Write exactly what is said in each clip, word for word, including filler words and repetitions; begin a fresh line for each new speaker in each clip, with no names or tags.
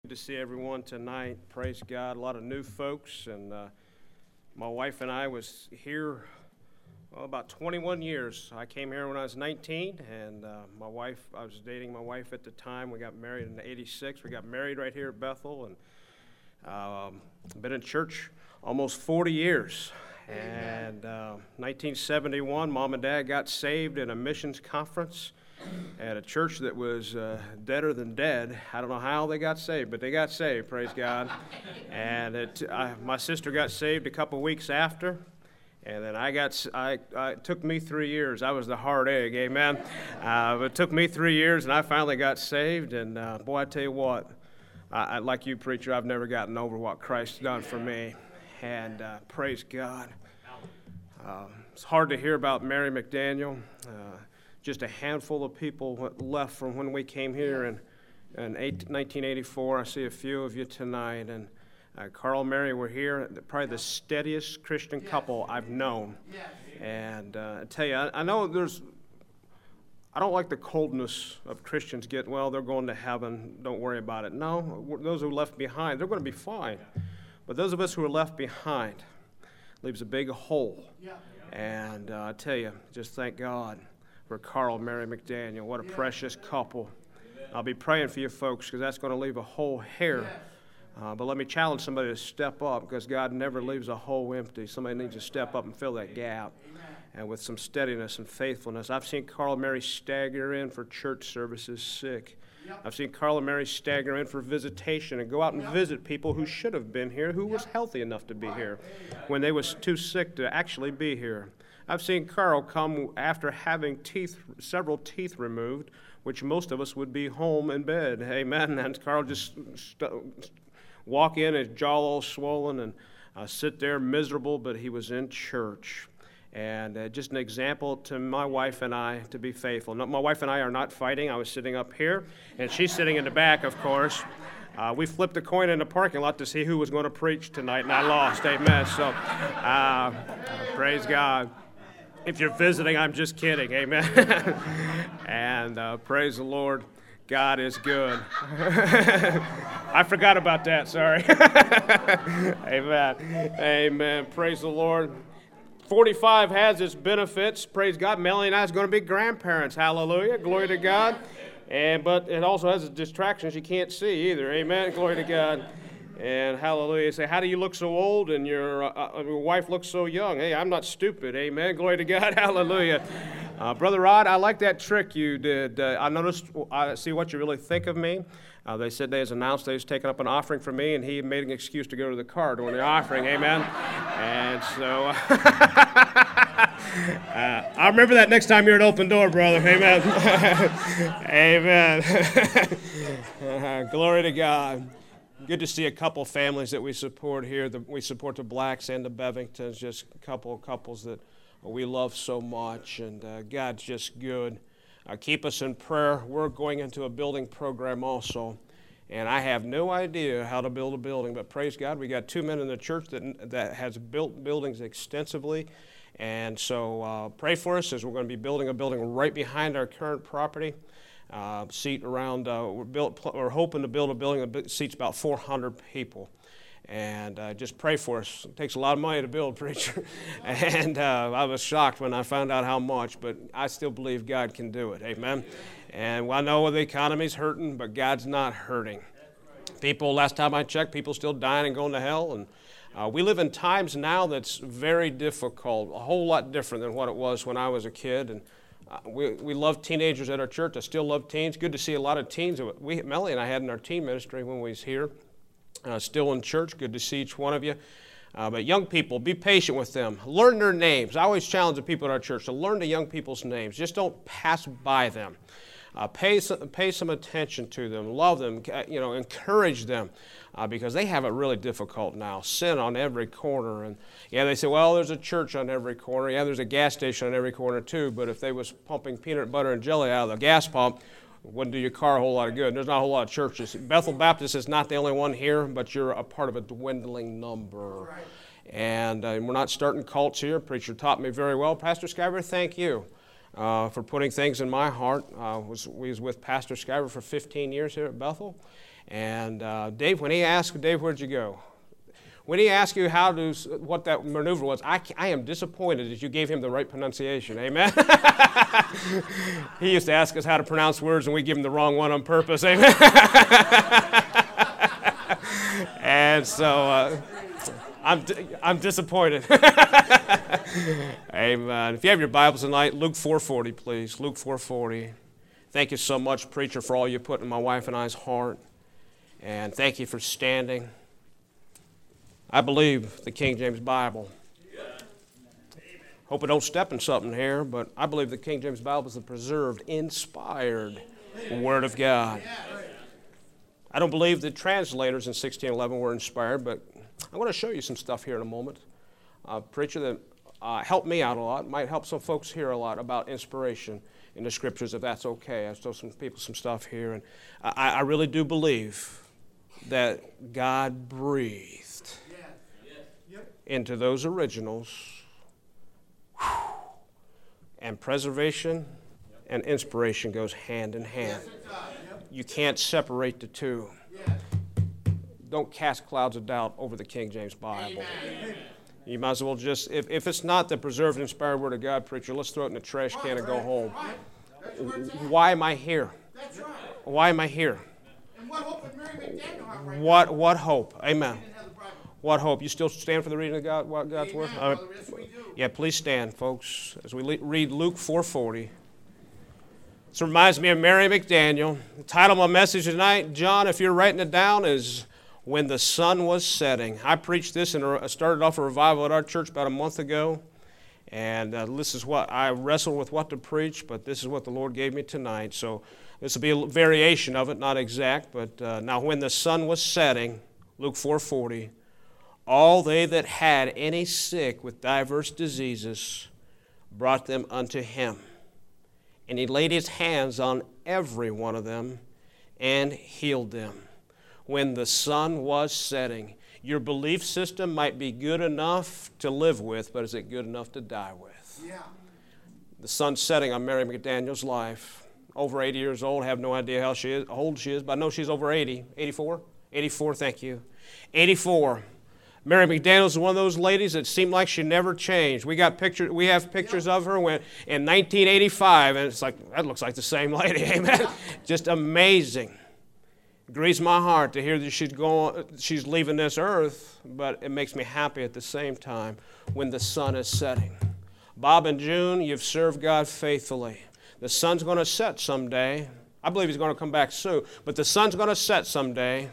Good to see everyone tonight. Praise God. A lot of new folks, and uh, my wife and I was here well, about twenty-one years. I came here when I was nineteen, and uh, my wife, I was dating my wife at the time. We got married in eighty-six. We got married right here at Bethel, and um, been in church almost forty years. And uh, nineteen seventy-one, Mom and Dad got saved in a missions conference at a church that was uh, deader than dead. I don't know how they got saved, but they got saved, praise God. And it, I, my sister got saved a couple weeks after, and then I got, I, I, it took me three years. I was the hard egg, amen. Uh, but it took me three years, and I finally got saved, and uh, boy, I tell you what, I, I, like you, preacher, I've never gotten over what Christ's done for me, and uh, praise God. Uh, it's hard to hear about Mary McDaniel. Uh, Just a handful of people left from when we came here in, in nineteen eighty-four. I see a few of you tonight. And uh, Carl and Mary were here, probably the steadiest Christian couple I've known. And uh, I tell you, I, I know there's, I don't like the coldness of Christians getting, well, they're going to heaven, don't worry about it. No, those who are left behind, they're going to be fine. But those of us who are left behind, leaves a big hole. And uh, I tell you, just thank God for Carl and Mary McDaniel. What a precious couple. I'll be praying for you folks because that's going to leave a hole here. Uh, but let me challenge somebody to step up because God never leaves a hole empty. Somebody needs to step up and fill that gap. And with some steadiness and faithfulness. I've seen Carl and Mary stagger in for church services sick. I've seen Carl and Mary stagger in for visitation and go out and visit people who should have been here, who was healthy enough to be here, when they was too sick to actually be here. I've seen Carl come after having teeth, several teeth removed, which most of us would be home in bed. Amen. And Carl just st- walk in, his jaw all swollen, and uh, sit there miserable, but he was in church. And uh, just an example to my wife and I to be faithful. No, my wife and I are not fighting. I was sitting up here, and she's sitting in the back, of course. Uh, we flipped a coin in the parking lot to see who was going to preach tonight, and I lost. Amen. So, uh, praise God. If you're visiting, I'm just kidding, amen. And uh, praise the Lord, God is good. I forgot about that, sorry. Amen, amen, praise the Lord. forty-five has its benefits, praise God. Melanie and I is going to be grandparents, hallelujah, glory to God. And But it also has its distractions you can't see either, amen, glory to God. And hallelujah. You say, how do you look so old and your, uh, your wife looks so young? Hey, I'm not stupid. Amen. Glory to God. Hallelujah. Uh, Brother Rod, I like that trick you did. Uh, I noticed, I see what you really think of me. Uh, they said they has announced they was taking up an offering for me, and he made an excuse to go to the car during the offering. Amen. And so, uh, I'll remember that next time you're at Open Door, brother. Amen. Amen. uh, glory to God. Good to see a couple families that we support here. The, we support the Blacks and the Bevingtons, just a couple of couples that we love so much, and uh, God's just good. Uh, keep us in prayer. We're going into a building program also, and I have no idea how to build a building, but praise God, we got two men in the church that, that has built buildings extensively, and so uh, pray for us as we're going to be building a building right behind our current property. Uh, seat around, uh, we're, built, we're hoping to build a building that seats about four hundred people. And uh, just pray for us. It takes a lot of money to build, preacher. and uh, I was shocked when I found out how much, but I still believe God can do it. Amen. And I know the economy's hurting, but God's not hurting. People, last time I checked, people still dying and going to hell. And uh, we live in times now that's very difficult, a whole lot different than what it was when I was a kid. And Uh, we we love teenagers at our church. I still love teens. Good to see a lot of teens. We, Melanie and I had in our teen ministry when we was here. Uh, still in church. Good to see each one of you. Uh, but young people, be patient with them. Learn their names. I always challenge the people at our church to learn the young people's names. Just don't pass by them. Uh, pay some, pay some attention to them. Love them. You know, encourage them. Uh, because they have it really difficult now. Sin on every corner. And yeah, they say, well, there's a church on every corner. Yeah, there's a gas station on every corner too. But if they was pumping peanut butter and jelly out of the gas pump, it wouldn't do your car a whole lot of good. There's not a whole lot of churches. Bethel Baptist is not the only one here, but you're a part of a dwindling number. Right. And uh, we're not starting cults here. Preacher taught me very well. Pastor Skyver, thank you uh, for putting things in my heart. Uh, was, we was with Pastor Skyver for fifteen years here at Bethel. And uh, Dave, when he asked, Dave, where'd you go? When he asked you how to, what that maneuver was, I, I am disappointed that you gave him the right pronunciation. Amen? He used to ask us how to pronounce words, and we give him the wrong one on purpose. Amen? And so uh, I'm, I'm disappointed. Amen. If you have your Bibles tonight, Luke four forty, please. Luke four forty. Thank you so much, preacher, for all you put in my wife and I's heart. And thank you for standing. I believe the King James Bible. Hope I don't step in something here, but I believe the King James Bible is the preserved, inspired Word of God. I don't believe the translators in sixteen eleven were inspired, but I want to show you some stuff here in a moment. Uh, preacher that uh, helped me out a lot, might help some folks here a lot about inspiration in the Scriptures, if that's okay. I show some people some stuff here, and I, I really do believe that God breathed into those originals, and preservation and inspiration goes hand in hand. You can't separate the two. Don't cast clouds of doubt over the King James Bible. You might as well just, if, if it's not the preserved, inspired Word of God, preacher, let's throw it in the trash can and go home. Why am I here? Why am I here? What, what hope? Amen. What hope? You still stand for the reading of God, God's Word? Uh, yeah, please stand, folks, as we le- read Luke four forty. This reminds me of Mary McDaniel. The title of my message tonight, John, if you're writing it down, is When the Sun Was Setting. I preached this and I started off a revival at our church about a month ago. And uh, this is what I wrestled with what to preach, but this is what the Lord gave me tonight. So this will be a variation of it, not exact. But uh, now when the sun was setting, Luke four forty, all they that had any sick with divers diseases brought them unto him. And he laid his hands on every one of them and healed them. When the sun was setting, your belief system might be good enough to live with, but is it good enough to die with? Yeah. The sun's setting on Mary McDaniel's life. Over eighty years old, have no idea how she is, how old she is, but I know she's over eighty. eighty-four? eighty-four, thank you. eighty-four. Mary McDaniel is one of those ladies that seemed like she never changed. We got pictures. We have pictures of her when, in nineteen eighty-five, and it's like, that looks like the same lady. Amen. Just amazing. It grieves my heart to hear that she's going, she's leaving this earth, but it makes me happy at the same time when the sun is setting. Bob and June, you've served God faithfully. The sun's going to set someday. I believe he's going to come back soon, but the sun's going to set someday.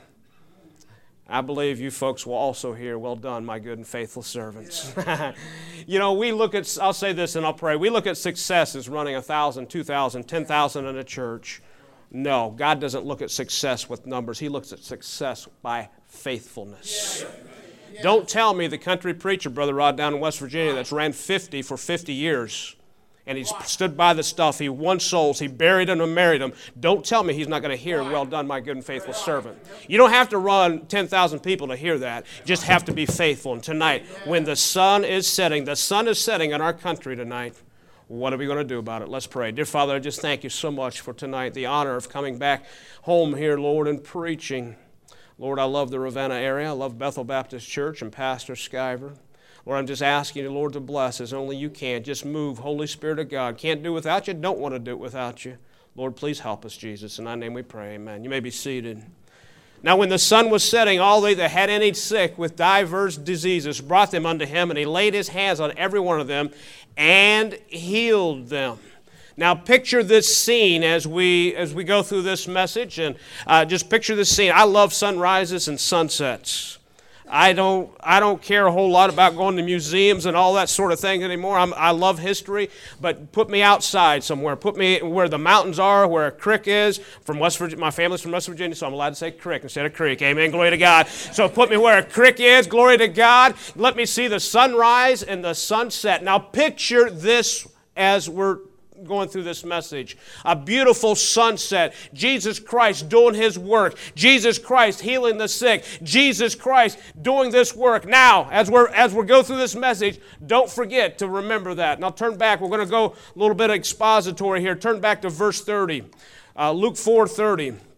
I believe you folks will also hear, well done, my good and faithful servants. Yeah. You know, we look at, I'll say this and I'll pray, we look at success as running one thousand, two thousand, ten thousand in a church. No, God doesn't look at success with numbers. He looks at success by faithfulness. Yeah. Yeah. Don't tell me the country preacher, Brother Rod, down in West Virginia that's ran fifty for fifty years. And he's stood by the stuff. He won souls. He buried them and married them. Don't tell me he's not going to hear, well done, my good and faithful servant. You don't have to run ten thousand people to hear that. You just have to be faithful. And tonight, when the sun is setting, the sun is setting in our country tonight, what are we going to do about it? Let's pray. Dear Father, I just thank you so much for tonight, the honor of coming back home here, Lord, and preaching. Lord, I love the Ravenna area. I love Bethel Baptist Church and Pastor Skyver. Lord, I'm just asking you, Lord, to bless as only you can. Just move, Holy Spirit of God. Can't do without you, don't want to do it without you. Lord, please help us, Jesus. In thy name we pray, amen. You may be seated. Now when the sun was setting, all they that had any sick with divers diseases brought them unto him, and he laid his hands on every one of them and healed them. Now picture this scene as we as we go through this message, and uh, just picture this scene. I love sunrises and sunsets. I don't I don't care a whole lot about going to museums and all that sort of thing anymore. I'm, I love history, but put me outside somewhere. Put me where the mountains are, where a creek is. From West Virginia, my family's from West Virginia, so I'm allowed to say creek instead of creek. Amen. Glory to God. So put me where a creek is. Glory to God. Let me see the sunrise and the sunset. Now picture this as we're going through this message. A beautiful sunset. Jesus Christ doing his work. Jesus Christ healing the sick. Jesus Christ doing this work. Now, as we're as we go through this message, don't forget to remember that. Now turn back. We're going to go a little bit expository here. Turn back to verse thirty. Uh, Luke four thirty.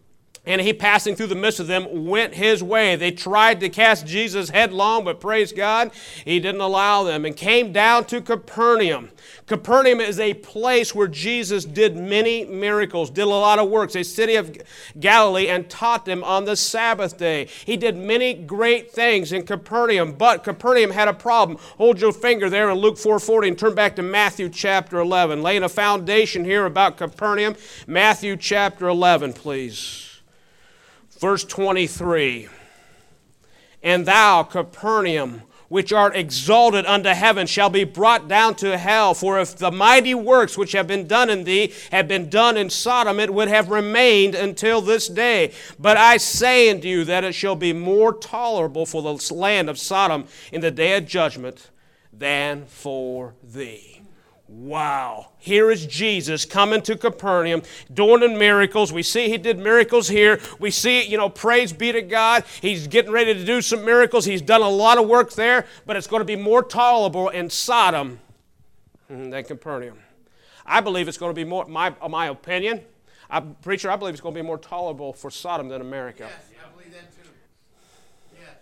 And he, passing through the midst of them, went his way. They tried to cast Jesus headlong, but praise God, he didn't allow them, and came down to Capernaum. Capernaum is a place where Jesus did many miracles, did a lot of works, a city of Galilee, and taught them on the Sabbath day. He did many great things in Capernaum, but Capernaum had a problem. Hold your finger there in Luke four forty and turn back to Matthew chapter eleven. Laying a foundation here about Capernaum. Matthew chapter eleven, please. Verse twenty-three, and thou, Capernaum, which art exalted unto heaven, shall be brought down to hell. For if the mighty works which have been done in thee had been done in Sodom, it would have remained until this day. But I say unto you that it shall be more tolerable for the land of Sodom in the day of judgment than for thee. Wow. Here is Jesus coming to Capernaum, doing miracles. We see he did miracles here. We see, you know, praise be to God. He's getting ready to do some miracles. He's done a lot of work there, but it's going to be more tolerable in Sodom than Capernaum. I believe it's going to be more, my, my opinion, I'm preacher, I believe it's going to be more tolerable for Sodom than America.
Yes, I believe that too. Yes.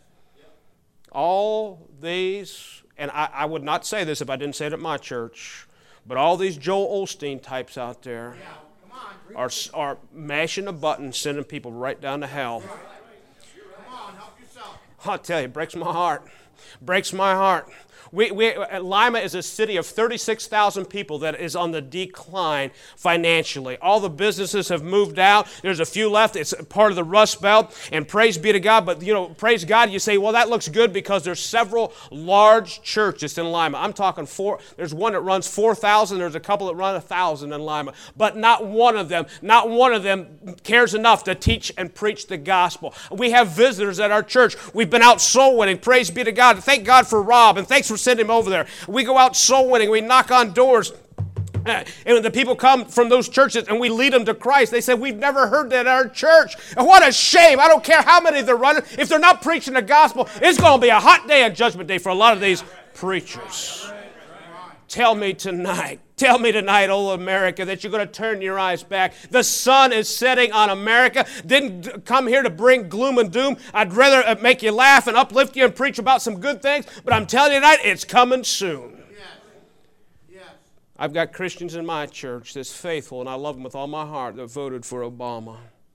All these, and I, I would not say this if I didn't say it at my church, but all these Joel Osteen types out there
Yeah. Come on.
are, are mashing a button, sending people right down to hell.
Come on, help yourself.
I'll tell you, it breaks my heart. Breaks my heart. We, we, Lima is a city of thirty-six thousand people that is on the decline financially. All the businesses have moved out. There's a few left. It's part of the Rust Belt, and praise be to God. But, you know, praise God, you say, well, that looks good because there's several large churches in Lima. I'm talking four. There's one that runs four thousand. There's a couple that run one thousand in Lima. But not one of them, not one of them cares enough to teach and preach the gospel. We have visitors at our church. We've been out soul winning. Praise be to God. Thank God for Rob, and thanks for send him over there. We go out soul winning. We knock on doors. And when the people come from those churches and we lead them to Christ, they say, we've never heard that at our church. And what a shame. I don't care how many they're running. If they're not preaching the gospel, it's going to be a hot day on Judgment Day for a lot of these preachers. Tell me tonight, tell me tonight, oh America, that you're going to turn your eyes back. The sun is setting on America. Didn't come here to bring gloom and doom. I'd rather make you laugh and uplift you and preach about some good things. But I'm telling you tonight, it's coming soon.
Yes. Yes.
I've got Christians in my church that's faithful, and I love them with all my heart, that voted for Obama.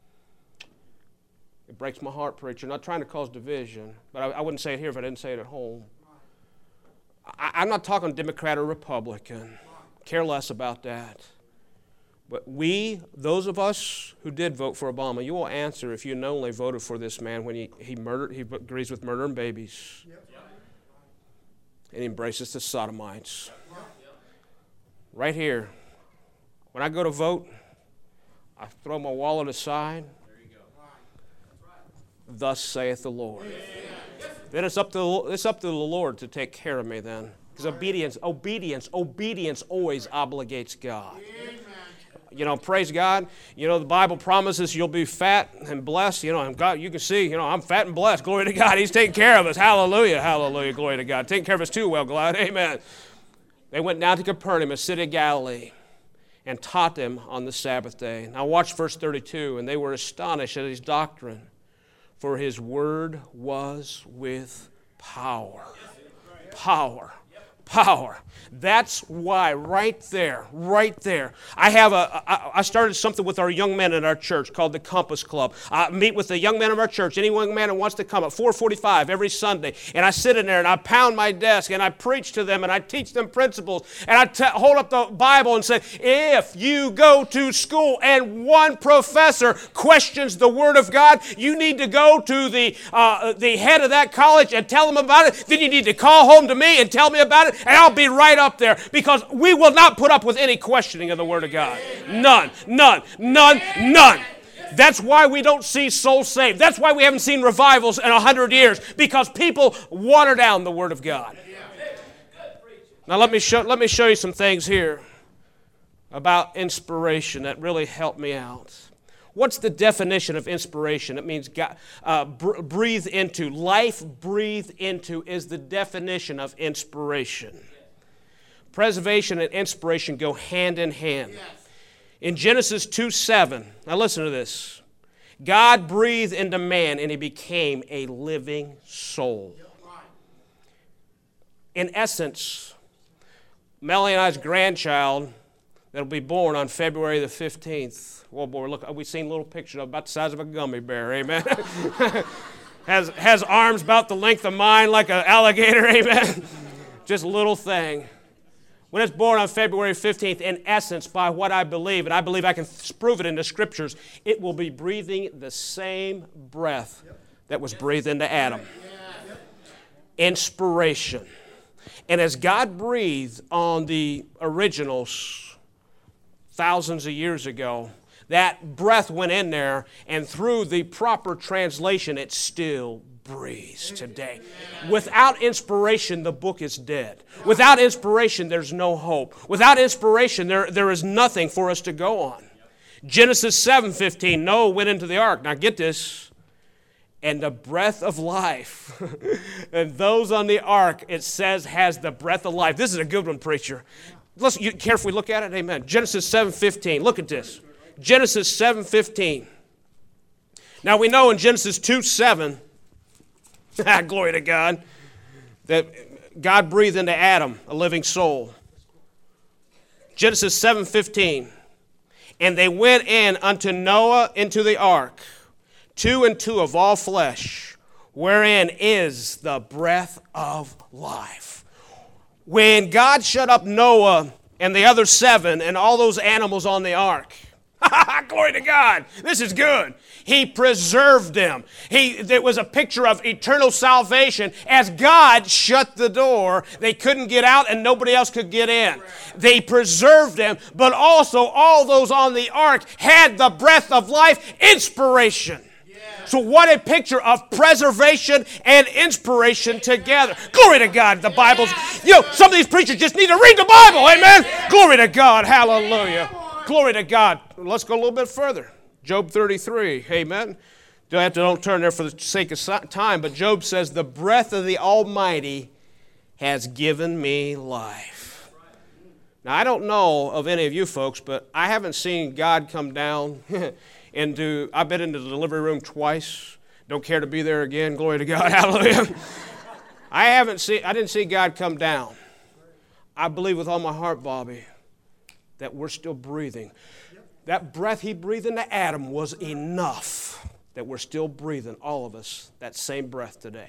It breaks my heart, preacher. I'm not trying to cause division, but I, I wouldn't say it here if I didn't say it at home. I, I'm not talking Democrat or Republican. Care less about that. But we, those of us who did vote for Obama, you will answer if you not only voted for this man when he, he murdered, he agrees with murdering babies. Yep. And he embraces the sodomites. Yep. Right here. When I go to vote, I throw my wallet aside. There you go. Thus saith the Lord. Yeah. Then it's up to it's up to the Lord to take care of me then. Because obedience, obedience, obedience always obligates God. Amen. You know, praise God. You know, the Bible promises you'll be fat and blessed. You know, and God, you can see, you know, I'm fat and blessed. Glory to God. He's taking care of us. Hallelujah, hallelujah, glory to God. Taking care of us too well, glad. Amen. They went down to Capernaum, a city of Galilee, and taught them on the Sabbath day. Now watch verse thirty-two. And they were astonished at his doctrine, for his word was with power. Power. Power. That's why right there, right there. I have a, I, I started something with our young men in our church called the Compass Club. I meet with the young men of our church, any young man who wants to come at four forty-five every Sunday. And I sit in there and I pound my desk and I preach to them and I teach them principles. And I t- hold up the Bible and say, if you go to school and one professor questions the Word of God, you need to go to the, uh, the head of that college and tell them about it. Then you need to call home to me and tell me about it. And I'll be right up there because we will not put up with any questioning of the Word of God. None, none, none, none. That's why we don't see souls saved. That's why we haven't seen revivals in a hundred years, because people water down the Word of God. Now let me show, let me show you some things here about inspiration that really help me out. What's the definition of inspiration? It means God, uh, br- breathe into. Life breathed into is the definition of inspiration. Preservation and inspiration go hand in hand. In Genesis two seven, now listen to this. God breathed into man, and he became a living soul. In essence, Melanie and I's grandchild that'll be born on February the fifteenth. Well, boy, look, we've seen a little picture of about the size of a gummy bear, amen? has, has arms about the length of mine like an alligator, amen? Just a little thing. When it's born on February fifteenth, in essence, by what I believe, and I believe I can prove it in the Scriptures, it will be breathing the same breath that was breathed into Adam. Inspiration. And as God breathed on the originals thousands of years ago, that breath went in there, and through the proper translation, it still breathes today. Without inspiration, the book is dead. Without inspiration, there's no hope. Without inspiration, there, there is nothing for us to go on. Genesis seven fifteen, Noah went into the ark. Now get this. And the breath of life. And those on the ark, it says, has the breath of life. This is a good one, preacher. Let's you carefully look at it. Amen. Genesis seven fifteen. Look at this. Genesis seven fifteen. Now we know in Genesis two seven, glory to God, that God breathed into Adam a living soul. Genesis seven fifteen. And they went in unto Noah into the ark, two and two of all flesh, wherein is the breath of life. When God shut up Noah and the other seven and all those animals on the ark, glory to God, this is good. He preserved them. He, it was a picture of eternal salvation. As God shut the door, they couldn't get out and nobody else could get in. They preserved them, but also all those on the ark had the breath of life, inspiration. So what a picture of preservation and inspiration together. Glory to God, the Bible's, you know, some of these preachers just need to read the Bible, amen? Glory to God, hallelujah. Glory to God. Let's go a little bit further. Job thirty-three, amen? Don't have to don't turn there for the sake of time, but Job says, the breath of the Almighty has given me life. Now, I don't know of any of you folks, but I haven't seen God come down into, I've been into the delivery room twice. Don't care to be there again. Glory to God. Hallelujah. I haven't seen, I didn't see God come down. I believe with all my heart, Bobby, that we're still breathing. That breath he breathed into Adam was enough that we're still breathing, all of us, that same breath today.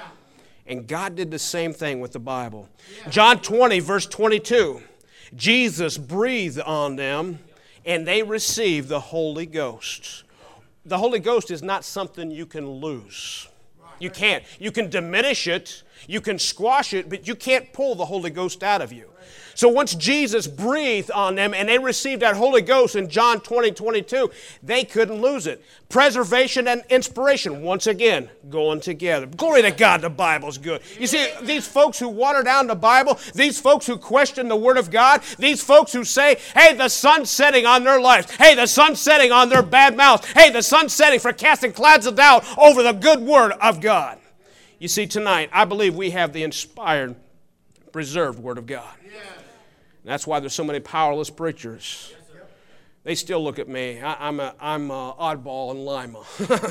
And God did the same thing with the Bible. John twenty, verse twenty-two. Jesus breathed on them, and they received the Holy Ghost. The Holy Ghost is not something you can lose. You can't. You can diminish it, you can squash it, but you can't pull the Holy Ghost out of you. So once Jesus breathed on them and they received that Holy Ghost in John twenty, twenty-two, they couldn't lose it. Preservation and inspiration, once again, going together. Glory to God, the Bible's good. You see, these folks who water down the Bible, these folks who question the Word of God, these folks who say, hey, the sun's setting on their lives. Hey, the sun's setting on their bad mouths. Hey, the sun's setting for casting clouds of doubt over the good Word of God. You see, tonight, I believe we have the inspired, preserved Word of God. And that's why there's so many powerless preachers. They still look at me. I, I'm a I'm a oddball in Lima.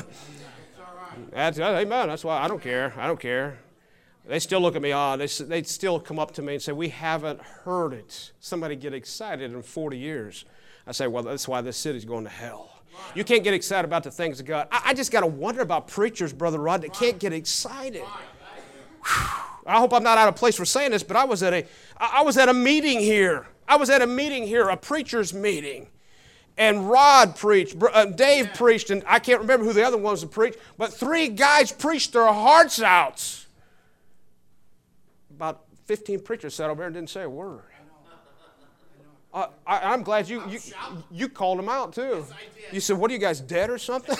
That's, amen. That's why I don't care. I don't care. They still look at me odd. They they still come up to me and say, "We haven't heard it." Somebody get excited in forty years. I say, "Well, that's why this city's going to hell." You can't get excited about the things of God. I, I just got to wonder about preachers, Brother Rod, that can't get excited. Whew. I hope I'm not out of place for saying this, but I was at a, I was at a meeting here. I was at a meeting here, a preacher's meeting. And Rod preached, uh, Dave yeah. preached, and I can't remember who the other ones that preached, but three guys preached their hearts out. About fifteen preachers sat over there and didn't say a word. Uh, I, I'm glad you, you you called them out too. Yes, you said, what are you guys, dead or something?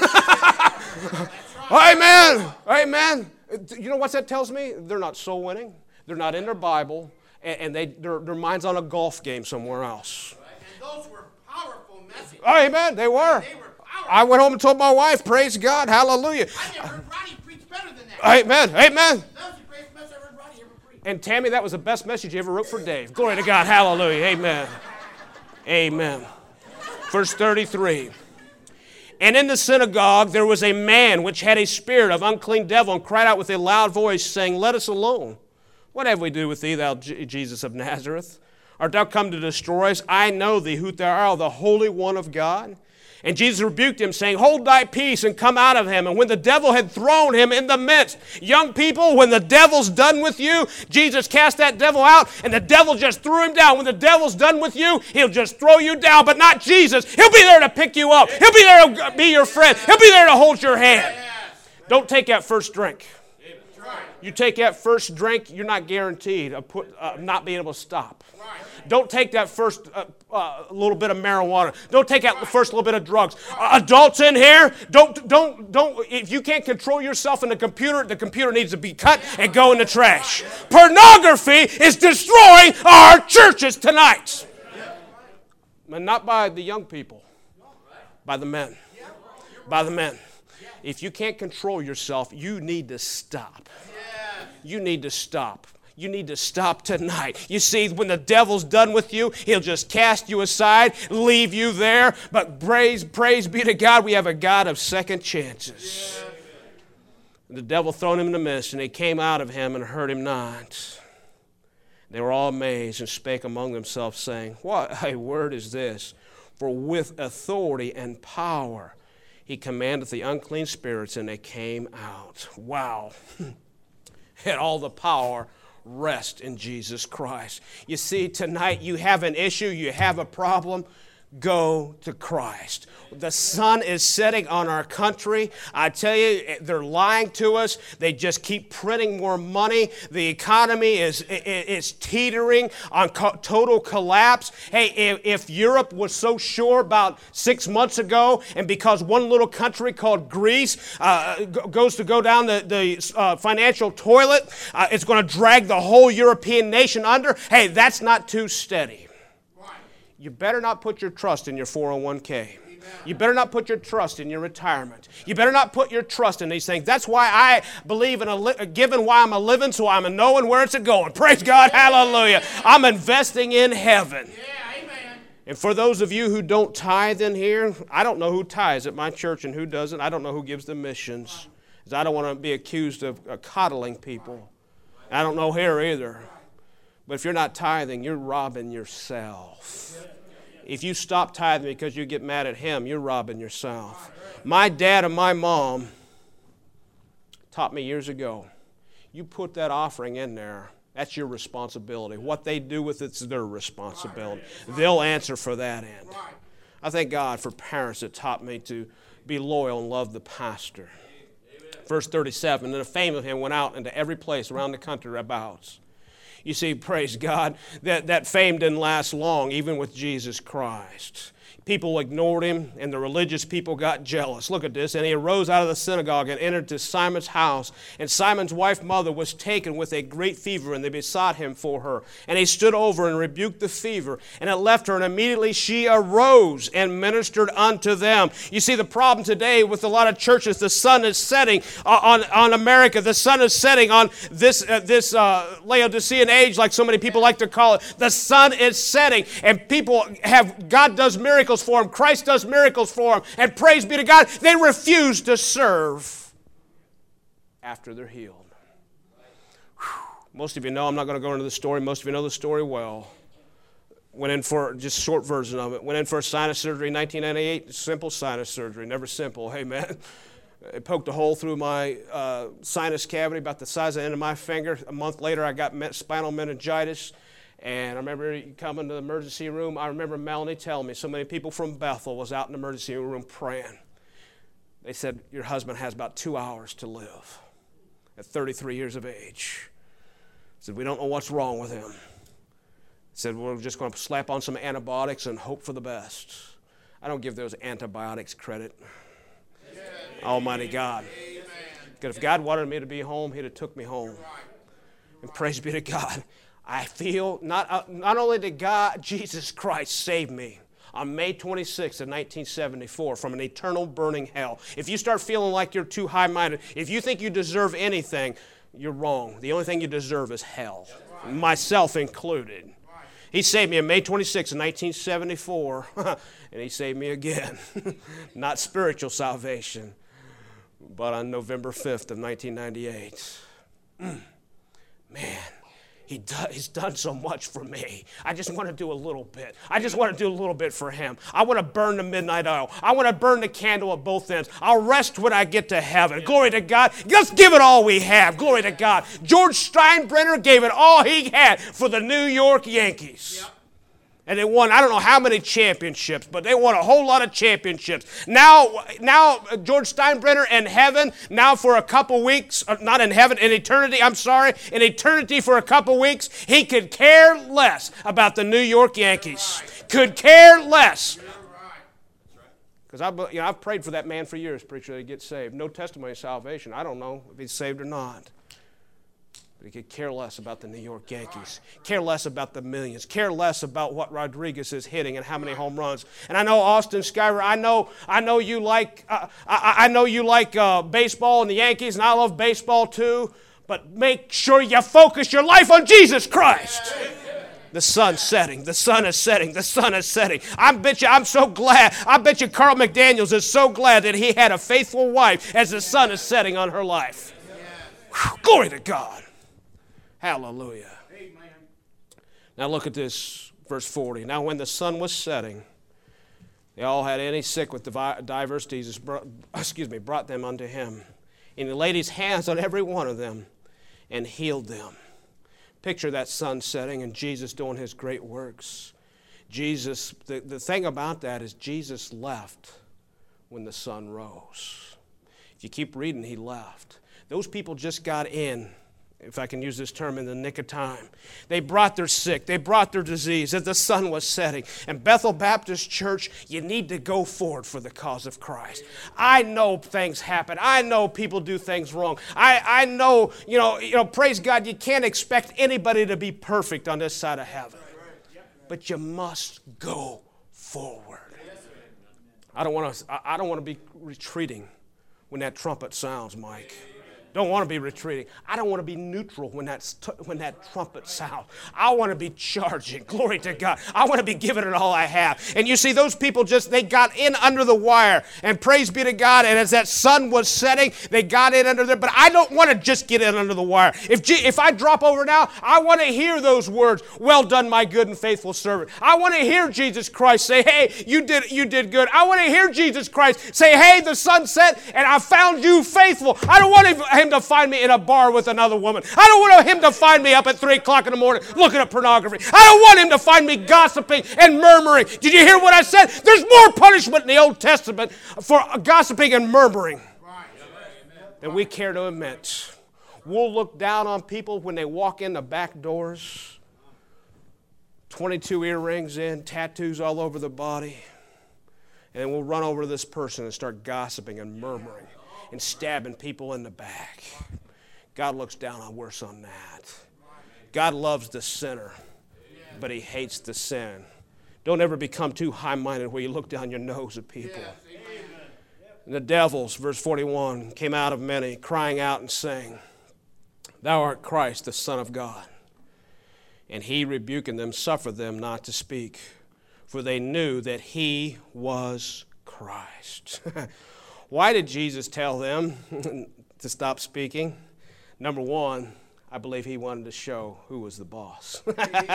Amen. Amen. You know what that tells me? They're not soul winning. They're not in their Bible. And, and they their, their mind's on a golf game somewhere else.
And those were powerful messages.
Amen. They were.
They were powerful.
I went home and told my wife, praise God, hallelujah.
I never heard Roddy preach better than that.
Amen. Amen.
That was the greatest message I heard Roddy ever preach.
And Tammy, that was the best message you ever wrote for Dave. Glory to God. Hallelujah. Amen. Amen. Verse thirty-three. And in the synagogue there was a man which had a spirit of unclean devil, and cried out with a loud voice, saying, Let us alone. What have we to do with thee, thou Jesus of Nazareth? Art thou come to destroy us? I know thee, who thou art, the Holy One of God. And Jesus rebuked him, saying, Hold thy peace, and come out of him. And when the devil had thrown him in the midst, young people, when the devil's done with you, Jesus cast that devil out, and the devil just threw him down. When the devil's done with you, he'll just throw you down, but not Jesus. He'll be there to pick you up. He'll be there to be your friend. He'll be there to hold your hand. Don't take that first drink. You take that first drink, you're not guaranteed of put, uh, not being able to stop. Don't take that first uh, uh, little bit of marijuana. Don't take that first little bit of drugs. Uh, adults in here, don't, don't, don't. If you can't control yourself in the computer, the computer needs to be cut and go in the trash. Pornography is destroying our churches tonight. And not by the young people, by the men. By the men. If you can't control yourself, you need to stop. You need to stop. You need to stop tonight. You see, when the devil's done with you, he'll just cast you aside, leave you there. But praise, praise be to God, we have a God of second chances. Yeah. The devil thrown him in the midst, and they came out of him and hurt him not. They were all amazed and spake among themselves, saying, What a word is this? For with authority and power he commandeth the unclean spirits, and they came out. Wow. And all the power rest in Jesus Christ. You see, tonight you have an issue, you have a problem, go to Christ. The sun is setting on our country. I tell you, they're lying to us. They just keep printing more money. The economy is, is teetering on total collapse. Hey, if Europe was so sure about six months ago, and because one little country called Greece uh, goes to go down the, the uh, financial toilet, uh, it's going to drag the whole European nation under. Hey, that's not too steady. You better not put your trust in your four oh one k. You better not put your trust in your retirement. You better not put your trust in these things. That's why I believe in a, li- a giving why I'm a living, so I'm a knowing where it's a going. Praise God, hallelujah. I'm investing in heaven.
Yeah, amen.
And for those of you who don't tithe in here, I don't know who tithes at my church and who doesn't. I don't know who gives the missions. Because I don't want to be accused of uh, coddling people. I don't know here either. But if you're not tithing, you're robbing yourself. If you stop tithing because you get mad at him, you're robbing yourself. My dad and my mom taught me years ago, you put that offering in there, that's your responsibility. What they do with it's their responsibility. They'll answer for that end. I thank God for parents that taught me to be loyal and love the pastor. Verse thirty-seven, and the fame of him went out into every place around the country abouts. You see, praise God, that, that fame didn't last long, even with Jesus Christ. People ignored him, and the religious people got jealous. Look at this. And he arose out of the synagogue and entered to Simon's house. And Simon's wife mother was taken with a great fever, and they besought him for her. And he stood over and rebuked the fever, and it left her, and immediately she arose and ministered unto them. You see, the problem today with a lot of churches, the sun is setting on, on America. The sun is setting on this, uh, this uh, Laodicean age, like so many people like to call it. The sun is setting, and people have, God does miracles for them. Christ does miracles for them. And praise be to God, they refuse to serve after they're healed. Whew. Most of you know, I'm not going to go into the story. Most of you know the story well. Went in for, just a short version of it, went in for a sinus surgery in nineteen ninety-eight. Simple sinus surgery, never simple. Amen. It poked a hole through my uh, sinus cavity about the size of the end of my finger. A month later, I got spinal meningitis. And I remember coming to the emergency room. I remember Melanie telling me so many people from Bethel was out in the emergency room praying. They said, your husband has about two hours to live at thirty-three years of age. I said, we don't know what's wrong with him. I said, we're just going to slap on some antibiotics and hope for the best. I don't give those antibiotics credit. Amen. Almighty God. Because if God wanted me to be home, he'd have took me home. And praise be to God. I feel not, uh, not only did God, Jesus Christ, save me on May twenty-sixth of nineteen seventy-four from an eternal burning hell. If you start feeling like you're too high-minded, if you think you deserve anything, you're wrong. The only thing you deserve is hell, myself included. He saved me on May twenty-sixth, nineteen seventy-four, and he saved me again. Not spiritual salvation, but on November fifth of nineteen ninety-eight. Mm. Man, he do, he's done so much for me. I just want to do a little bit. I just want to do a little bit for him. I want to burn the midnight oil. I want to burn the candle at both ends. I'll rest when I get to heaven. Glory to God. Let's give it all we have. Glory to God. George Steinbrenner gave it all he had for the New York Yankees. Yep. And they won, I don't know how many championships, but they won a whole lot of championships. Now, now George Steinbrenner in heaven, now for a couple weeks, not in heaven, in eternity, I'm sorry, in eternity for a couple weeks, he could care less about the New York Yankees. Could care less. Because I, you know, I've prayed for that man for years, preacher, that he gets saved. No testimony of salvation. I don't know if he's saved or not. But he could care less about the New York Yankees, care less about the millions, care less about what Rodriguez is hitting and how many home runs. And I know Austin Skyver, I know, I know you like, uh, I, I know you like uh, baseball and the Yankees, and I love baseball too. But make sure you focus your life on Jesus Christ. The sun's setting. The sun is setting. The sun is setting. I bet you, I'm so glad. I bet you Carl McDaniels is so glad that he had a faithful wife as the sun is setting on her life. Whew, glory to God. Hallelujah. Amen. Now look at this, verse forty. Now when the sun was setting, they all had any sick with divers diseases, brought, excuse me, brought them unto him. And he laid his hands on every one of them and healed them. Picture that sun setting and Jesus doing his great works. Jesus, the, the thing about that is Jesus left when the sun rose. If you keep reading, he left. Those people just got in, if I can use this term, in the nick of time. They brought their sick. They brought their disease as the sun was setting. And Bethel Baptist Church, you need to go forward for the cause of Christ. I know things happen. I know people do things wrong. I, I know, you know, you know, praise God, you can't expect anybody to be perfect on this side of heaven. But you must go forward. I don't want to, I don't want to be retreating when that trumpet sounds, Mike. Don't want to be retreating. I don't want to be neutral when that, when that trumpet sounds. I want to be charging. Glory to God. I want to be giving it all I have. And you see, those people just, they got in under the wire. And praise be to God. And as that sun was setting, they got in under there. But I don't want to just get in under the wire. If, G, if I drop over now, I want to hear those words, well done, my good and faithful servant. I want to hear Jesus Christ say, hey, you did, you did good. I want to hear Jesus Christ say, hey, the sun set and I found you faithful. I don't want to him to find me in a bar with another woman. I don't want him to find me up at three o'clock in the morning looking at pornography. I don't want him to find me gossiping and murmuring. Did you hear what I said? There's more punishment in the Old Testament for gossiping and murmuring than we care to admit. We'll look down on people when they walk in the back doors, twenty-two earrings in, tattoos all over the body, and then we'll run over to this person and start gossiping and murmuring and stabbing people in the back. God looks down on worse on that. God loves the sinner, but he hates the sin. Don't ever become too high-minded where you look down your nose at people. And the devils, verse forty-one, came out of many, crying out and saying, Thou art Christ, the Son of God. And he, rebuking them, suffered them not to speak, for they knew that he was Christ. Why did Jesus tell them to stop speaking? Number one, I believe he wanted to show who was the boss.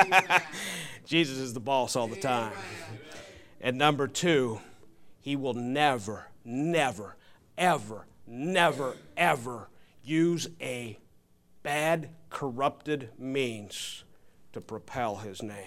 Jesus is the boss all the time. And number two, he will never, never, ever, never, ever use a bad, corrupted means to propel his name.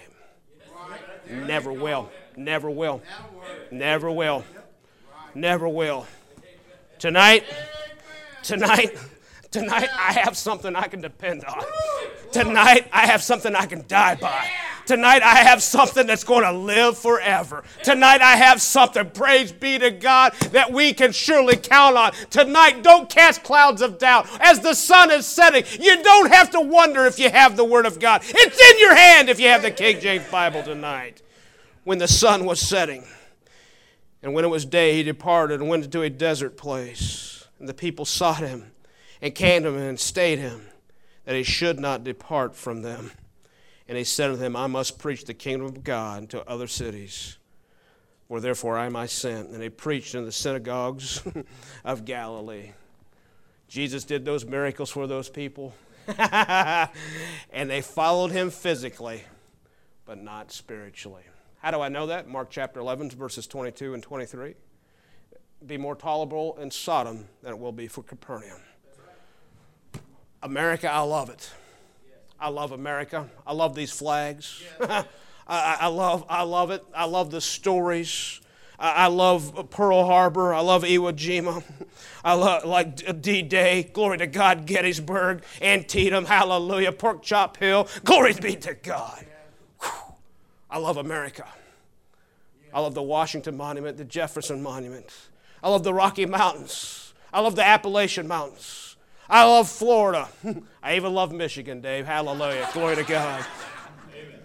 Never will. Never will. Never will. Never will. Tonight, tonight, tonight I have something I can depend on. Tonight I have something I can die by. Tonight I have something that's going to live forever. Tonight I have something, praise be to God, that we can surely count on. Tonight, don't cast clouds of doubt. As the sun is setting, you don't have to wonder if you have the Word of God. It's in your hand if you have the King James Bible tonight. When the sun was setting, and when it was day, he departed and went into a desert place. And the people sought him and came to him and stayed him, that he should not depart from them. And he said to them, I must preach the kingdom of God to other cities, where therefore I am I sent. And they preached in the synagogues of Galilee. Jesus did those miracles for those people. And they followed him physically, but not spiritually. How do I know that? Mark chapter eleven, verses twenty-two and twenty-three. Be more tolerable in Sodom than it will be for Capernaum. America, I love it. I love America. I love these flags. I, I love I love it. I love the stories. I, I love Pearl Harbor. I love Iwo Jima. I love like D-Day. Glory to God, Gettysburg, Antietam, hallelujah, Pork Chop Hill. Glory be to God. Whew. I love America. I love the Washington Monument, the Jefferson Monument. I love the Rocky Mountains. I love the Appalachian Mountains. I love Florida. I even love Michigan, Dave. Hallelujah. Glory to God. Amen.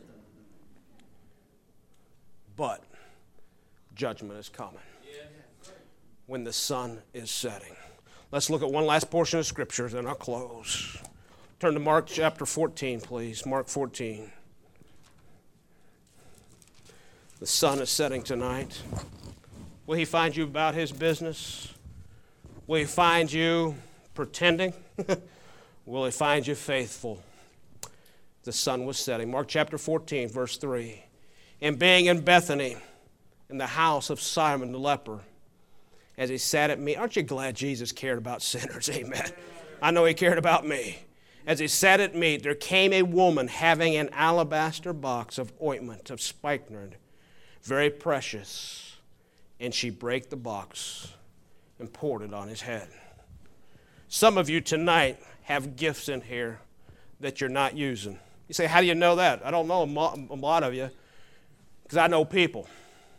But judgment is coming when the sun is setting. Let's look at one last portion of Scripture, then I'll close. Turn to Mark chapter fourteen, please. Mark fourteen. The sun is setting tonight. Will he find you about his business? Will he find you pretending? Will he find you faithful? The sun was setting. Mark chapter fourteen, verse three. And being in Bethany, in the house of Simon the leper, as he sat at meat. Aren't you glad Jesus cared about sinners? Amen. I know he cared about me. As he sat at meat, there came a woman having an alabaster box of ointment of spikenard, very precious, and she brake the box and poured it on his head. Some of you tonight have gifts in here that you're not using. You say, how do you know that? I don't know a lot of you, because I know people.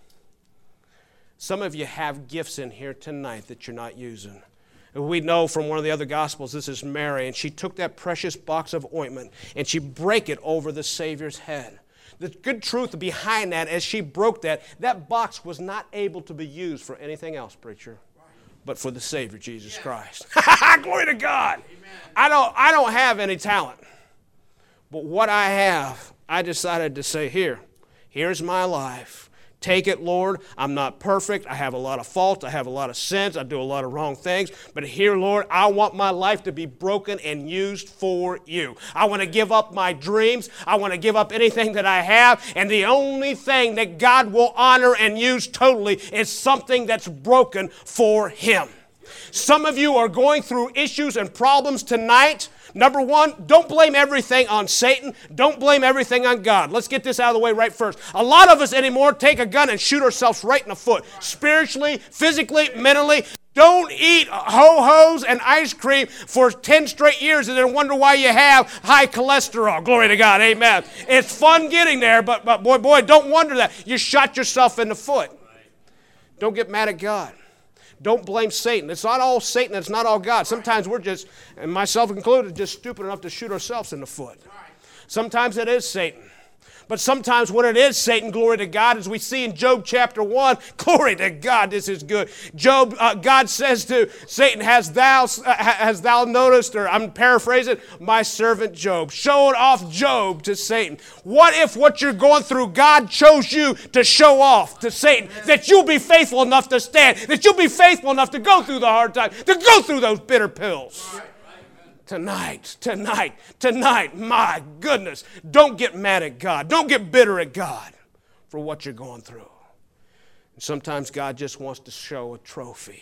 Some of you have gifts in here tonight that you're not using. We know from one of the other Gospels, this is Mary, and she took that precious box of ointment and she broke it over the Savior's head. The good truth behind that, as she broke that, that box was not able to be used for anything else, preacher, but for the Savior, Jesus yeah. Christ. Glory to God. Amen. I don't, I don't have any talent, but what I have, I decided to say, here, here's my life. Take it, Lord. I'm not perfect. I have a lot of faults. I have a lot of sins. I do a lot of wrong things. But here, Lord, I want my life to be broken and used for you. I want to give up my dreams. I want to give up anything that I have. And the only thing that God will honor and use totally is something that's broken for him. Some of you are going through issues and problems tonight. Number one, don't blame everything on Satan. Don't blame everything on God. Let's get this out of the way right first. A lot of us anymore take a gun and shoot ourselves right in the foot. Spiritually, physically, mentally. Don't eat ho-hos and ice cream for ten straight years and then wonder why you have high cholesterol. Glory to God. Amen. It's fun getting there, but, but boy, boy, don't wonder that. You shot yourself in the foot. Don't get mad at God. Don't blame Satan. It's not all Satan. It's not all God. Sometimes we're just, and myself included, just stupid enough to shoot ourselves in the foot. Sometimes it is Satan. But sometimes when it is Satan, glory to God, as we see in Job chapter one, glory to God, this is good. Job, uh, God says to Satan, has thou, uh, has thou noticed, or I'm paraphrasing, my servant Job, showing off Job to Satan. What if what you're going through, God chose you to show off to Satan, that you'll be faithful enough to stand, that you'll be faithful enough to go through the hard times, to go through those bitter pills. Tonight, tonight, tonight, my goodness, don't get mad at God. Don't get bitter at God for what you're going through. And sometimes God just wants to show a trophy.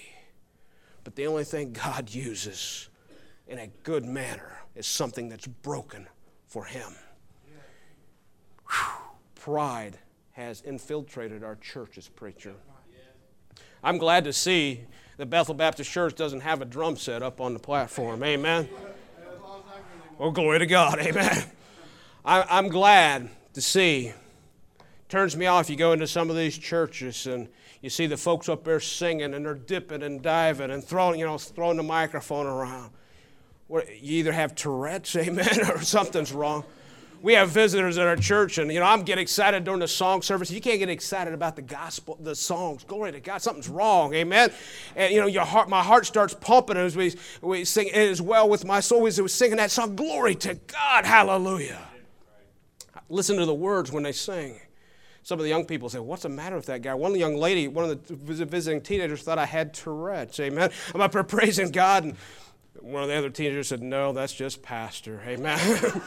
But the only thing God uses in a good manner is something that's broken for him. Whew. Pride has infiltrated our churches, preacher. I'm glad to see the Bethel Baptist Church doesn't have a drum set up on the platform. Amen. Oh, glory to God. Amen. I, I'm glad to see. Turns me off. You go into some of these churches and you see the folks up there singing and they're dipping and diving and throwing, you know, throwing the microphone around. You either have Tourette's, amen, or something's wrong. We have visitors at our church, and, you know, I'm getting excited during the song service. You can't get excited about the gospel, the songs. Glory to God. Something's wrong. Amen. And, you know, your heart, my heart starts pumping as we, we sing, it is well with my soul as we singing that song. Glory to God. Hallelujah. Listen to the words when they sing. Some of the young people say, what's the matter with that guy? One young lady, one of the visiting teenagers thought I had Tourette's. Amen. I'm up there praising God. And one of the other teenagers said, no, that's just pastor. Amen.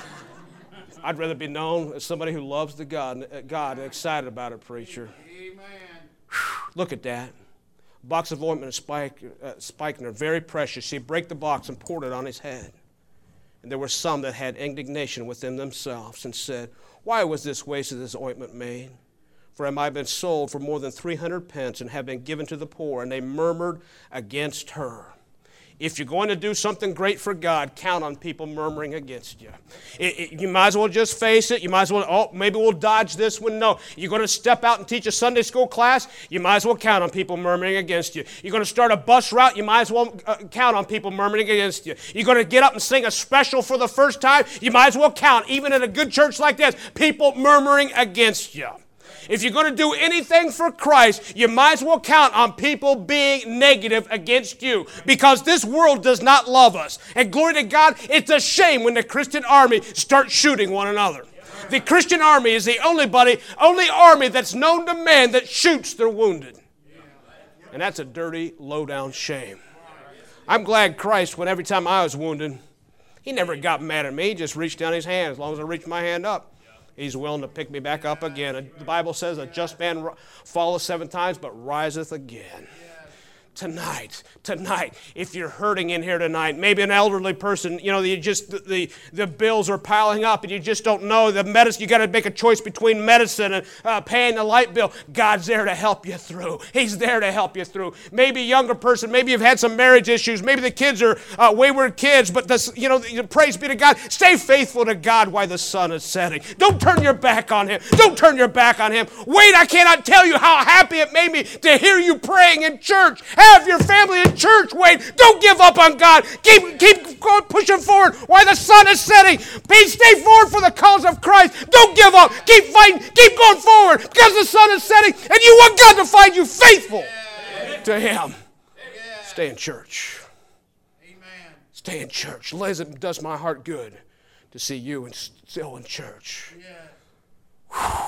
I'd rather be known as somebody who loves the God, God and excited about it, preacher.
Amen.
Look at that. Box of ointment and spike, uh, spikenard, very precious. He brake the box and poured it on his head. And there were some that had indignation within themselves and said, why was this waste of this ointment made? For am I been sold for more than three hundred pence and have been given to the poor? And they murmured against her. If you're going to do something great for God, count on people murmuring against you. It, it, you might as well just face it. You might as well, oh, maybe we'll dodge this one. No. You're going to step out and teach a Sunday school class, you might as well count on people murmuring against you. You're going to start a bus route, you might as well uh, count on people murmuring against you. You're going to get up and sing a special for the first time, you might as well count, even in a good church like this, people murmuring against you. If you're going to do anything for Christ, you might as well count on people being negative against you, because this world does not love us. And glory to God, it's a shame when the Christian army starts shooting one another. The Christian army is the only, buddy, only army that's known to man that shoots their wounded. And that's a dirty, low-down shame. I'm glad Christ, when every time I was wounded, he never got mad at me. He just reached down his hand. As long as I reached my hand up, he's willing to pick me back up again. The Bible says a just man falleth seven times, but riseth again. Tonight, tonight, if you're hurting in here tonight, maybe an elderly person, you know, you just the, the the bills are piling up and you just don't know the medicine. You got to make a choice between medicine and uh, paying the light bill. God's there to help you through. He's there to help you through. Maybe a younger person, maybe you've had some marriage issues. Maybe the kids are uh, wayward kids, but this, you know, praise be to God. Stay faithful to God while the sun is setting. Don't turn your back on Him. Don't turn your back on Him. Wait, I cannot tell you how happy it made me to hear you praying in church. Have your family in church. Wait, don't give up on God. Keep keep going, pushing forward while the sun is setting. Please stay forward for the cause of Christ. Don't give up. Keep fighting. Keep going forward because the sun is setting and you want God to find you faithful yeah. to Him. Yeah. Stay in church. Amen. Stay in church. Liz, it does my heart good to see you and still in church. Yeah.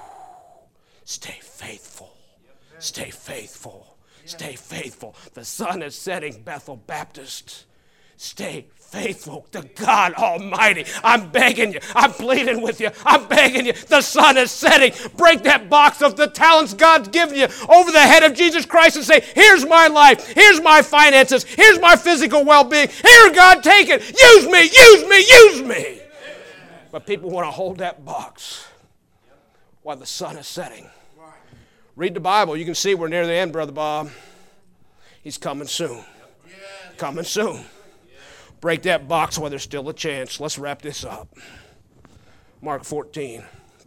Stay faithful. Stay faithful. Stay faithful. The sun is setting, Bethel Baptist. Stay faithful to God Almighty. I'm begging you. I'm pleading with you. I'm begging you. The sun is setting. Break that box of the talents God's given you over the head of Jesus Christ and say, here's my life. Here's my finances. Here's my physical well-being. Here, God, take it. Use me. Use me. Use me. But people want to hold that box while the sun is setting. Read the Bible. You can see we're near the end, Brother Bob. He's coming soon. Coming soon. Break that box while there's still a chance. Let's wrap this up. Mark fourteen.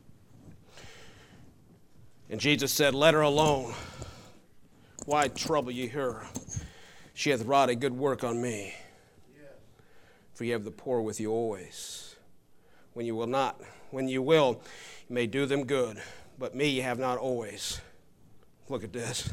And Jesus said, let her alone. Why trouble ye her? She hath wrought a good work on me. For you have the poor with you always. When you will not, when you will, you may do them good. But me you have not always. Look at this.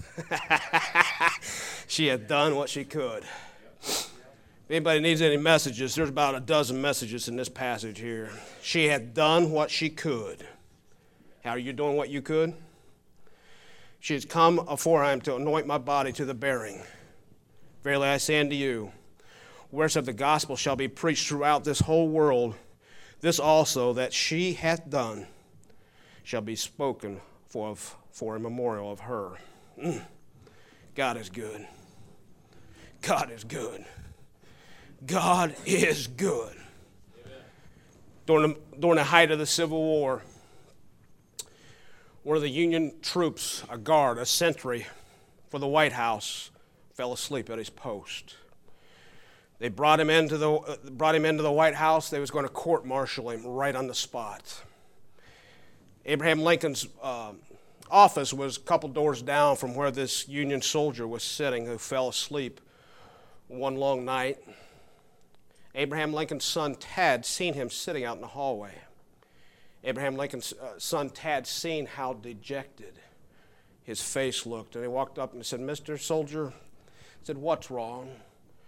She had done what she could. If anybody needs any messages, there's about a dozen messages in this passage here. She had done what she could. How are you doing what you could? She has come aforehand to anoint my body to the bearing. Verily I say unto you, wheresoever the gospel shall be preached throughout this whole world, this also that she hath done shall be spoken for, for a memorial of her. Mm. God is good. God is good. God is good. During the, during the height of the Civil War, one of the Union troops, a guard, a sentry for the White House, fell asleep at his post. They brought him into the uh, brought him into the White House. They was going to court-martial him right on the spot. Abraham Lincoln's uh, office was a couple doors down from where this Union soldier was sitting who fell asleep one long night. Abraham Lincoln's son Tad seen him sitting out in the hallway. Abraham Lincoln's uh, son Tad seen how dejected his face looked. And he walked up and said, Mister Soldier, he said, what's wrong?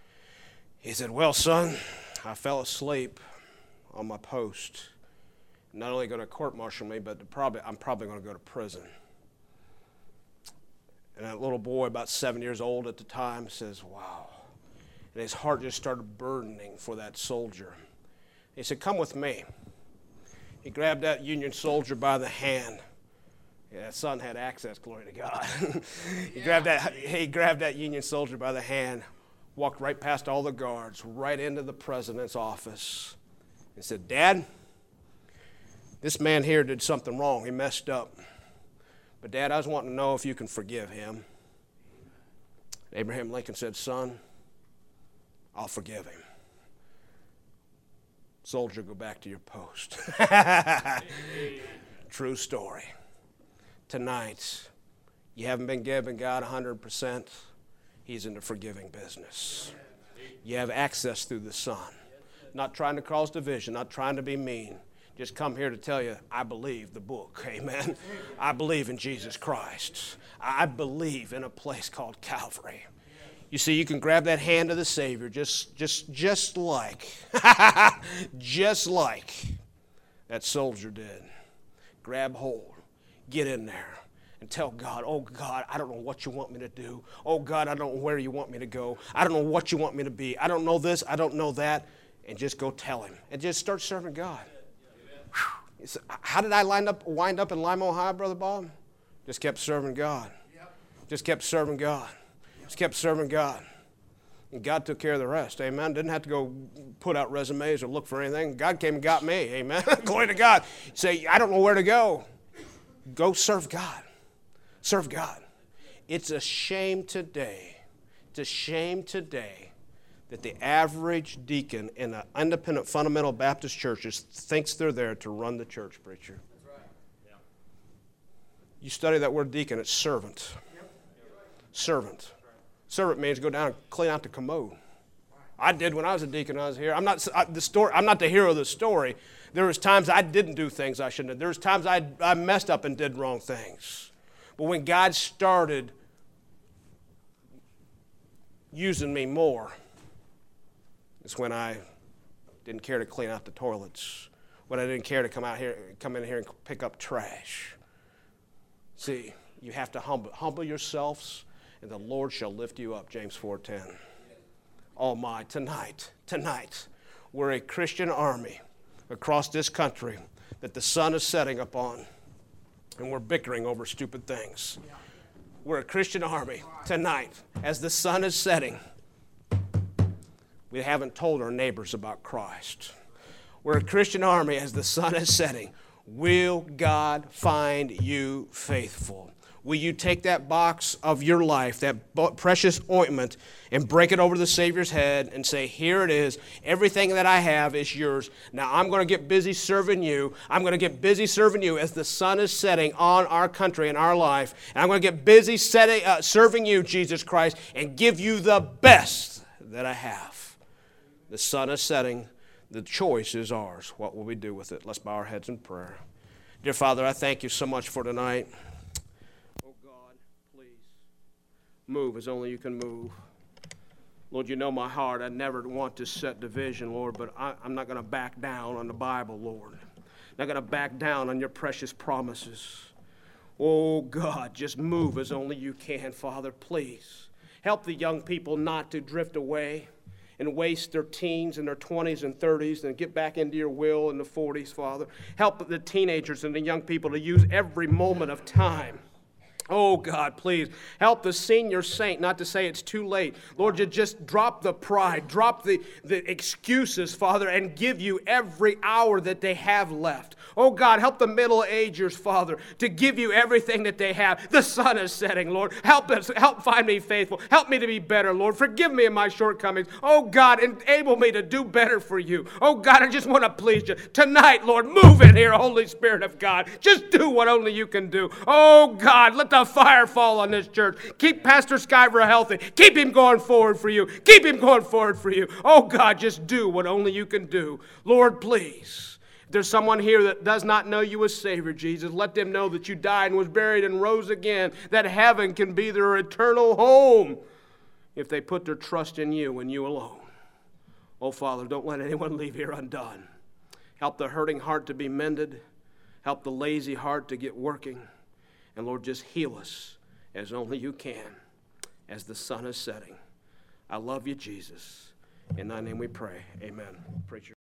He said, well, son, I fell asleep on my post. Not only going to court-martial me, but probably I'm probably going to go to prison. And that little boy, about seven years old at the time, says, wow. And his heart just started burdening for that soldier. He said, come with me. He grabbed that Union soldier by the hand. Yeah, that son had access, glory to God. he, yeah. grabbed that, he grabbed that Union soldier by the hand, walked right past all the guards, right into the president's office, and said, Dad, this man here did something wrong. He messed up. But, Dad, I was wanting to know if you can forgive him. Abraham Lincoln said, son, I'll forgive him. Soldier, go back to your post. True story. Tonight, you haven't been giving God one hundred percent. He's in the forgiving business. You have access through the Son. Not trying to cause division, not trying to be mean. Just come here to tell you, I believe the book, amen. I believe in Jesus Christ. I believe in a place called Calvary. You see, you can grab that hand of the Savior just, just, just like, just like that soldier did. Grab hold, get in there, and tell God, oh God, I don't know what you want me to do. Oh God, I don't know where you want me to go. I don't know what you want me to be. I don't know this, I don't know that. And just go tell him. And just start serving God. Whew. How did I line up, wind up in Lima, Ohio, Brother Bob? Just kept serving God. Just kept serving God. Just kept serving God. And God took care of the rest. Amen. Didn't have to go put out resumes or look for anything. God came and got me. Amen. Glory to God. Say, I don't know where to go. Go serve God. Serve God. It's a shame today. It's a shame today that the average deacon in an independent fundamental Baptist church thinks they're there to run the church, preacher. That's right. Yeah. You study that word deacon, it's servant. Yep. Servant. Servant means go down and clean out the commode. I did when I was a deacon when I was here. I'm not I, the story. I'm not the hero of the story. There was times I didn't do things I shouldn't have. There was times I, I messed up and did wrong things. But when God started using me more, it's when I didn't care to clean out the toilets, when I didn't care to come out here, come in here and pick up trash. See, you have to humble, humble yourselves, and the Lord shall lift you up, James four ten. Oh my, tonight, tonight, we're a Christian army across this country that the sun is setting upon, and we're bickering over stupid things. We're a Christian army tonight, as the sun is setting. We haven't told our neighbors about Christ. We're a Christian army as the sun is setting. Will God find you faithful? Will you take that box of your life, that precious ointment, and break it over the Savior's head and say, here it is. Everything that I have is yours. Now I'm going to get busy serving you. I'm going to get busy serving you as the sun is setting on our country and our life. And I'm going to get busy setting, uh, serving you, Jesus Christ, and give you the best that I have. The sun is setting. The choice is ours. What will we do with it? Let's bow our heads in prayer. Dear Father, I thank you so much for tonight. Move as only you can move. Lord, you know my heart. I never want to set division, Lord, but I, I'm not going to back down on the Bible, Lord. Not going to back down on your precious promises. Oh, God, just move as only you can, Father, please. Help the young people not to drift away and waste their teens and their twenties and thirties and get back into your will in the forties, Father. Help the teenagers and the young people to use every moment of time. Oh, God, please help the senior saint not to say it's too late. Lord, you just drop the pride, drop the, the excuses, Father, and give you every hour that they have left. Oh, God, help the middle-agers, Father, to give you everything that they have. The sun is setting, Lord. Help us, help find me faithful. Help me to be better, Lord. Forgive me of my shortcomings. Oh, God, enable me to do better for you. Oh, God, I just want to please you. Tonight, Lord, move in here, Holy Spirit of God. Just do what only you can do. Oh, God, let the fire fall on this church. Keep Pastor Skyver healthy. Keep him going forward for you. Keep him going forward for you. Oh, God, just do what only you can do. Lord, please. If there's someone here that does not know you as Savior, Jesus, let them know that you died and was buried and rose again, that heaven can be their eternal home if they put their trust in you and you alone. Oh, Father, don't let anyone leave here undone. Help the hurting heart to be mended. Help the lazy heart to get working. And Lord, just heal us as only you can as the sun is setting. I love you, Jesus. In thy name we pray. Amen. Preacher.